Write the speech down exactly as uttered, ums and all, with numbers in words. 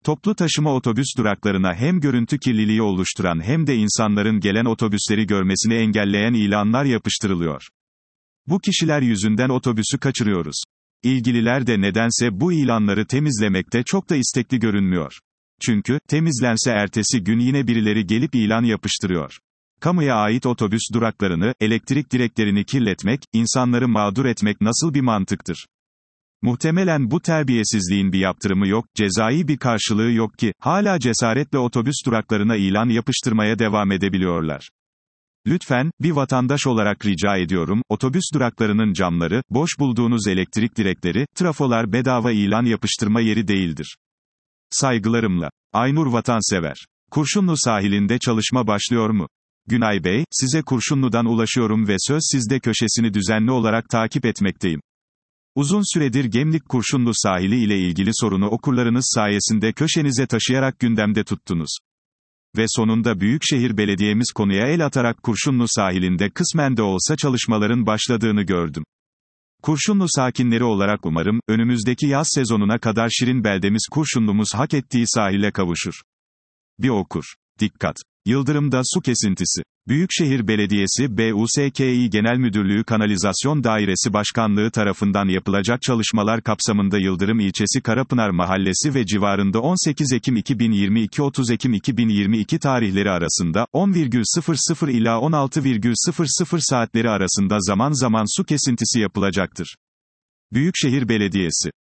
Toplu taşıma otobüs duraklarına hem görüntü kirliliği oluşturan hem de insanların gelen otobüsleri görmesini engelleyen ilanlar yapıştırılıyor. Bu kişiler yüzünden otobüsü kaçırıyoruz. İlgililer de nedense bu ilanları temizlemekte çok da istekli görünmüyor. Çünkü, temizlense ertesi gün yine birileri gelip ilan yapıştırıyor. Kamuya ait otobüs duraklarını, elektrik direklerini kirletmek, insanları mağdur etmek nasıl bir mantıktır? Muhtemelen bu terbiyesizliğin bir yaptırımı yok, cezai bir karşılığı yok ki, hala cesaretle otobüs duraklarına ilan yapıştırmaya devam edebiliyorlar. Lütfen, bir vatandaş olarak rica ediyorum, otobüs duraklarının camları, boş bulduğunuz elektrik direkleri, trafolar bedava ilan yapıştırma yeri değildir. Saygılarımla. Aynur Vatansever. Kurşunlu sahilinde çalışma başlıyor mu? Günay Bey, size Kurşunlu'dan ulaşıyorum ve söz sizde köşesini düzenli olarak takip etmekteyim. Uzun süredir Gemlik Kurşunlu sahili ile ilgili sorunu okurlarınız sayesinde köşenize taşıyarak gündemde tuttunuz. Ve sonunda Büyükşehir Belediye'miz konuya el atarak Kurşunlu sahilinde kısmen de olsa çalışmaların başladığını gördüm. Kurşunlu sakinleri olarak umarım, önümüzdeki yaz sezonuna kadar şirin beldemiz Kurşunlu'muz hak ettiği sahile kavuşur. Bir okur. Dikkat! Yıldırım'da su kesintisi. Büyükşehir Belediyesi B U S K İ Genel Müdürlüğü Kanalizasyon Dairesi Başkanlığı tarafından yapılacak çalışmalar kapsamında Yıldırım ilçesi Karapınar Mahallesi ve civarında on sekiz Ekim iki bin yirmi iki - otuz Ekim iki bin yirmi iki tarihleri arasında on sıfır sıfır ila on altı sıfır sıfır saatleri arasında zaman zaman su kesintisi yapılacaktır. Büyükşehir Belediyesi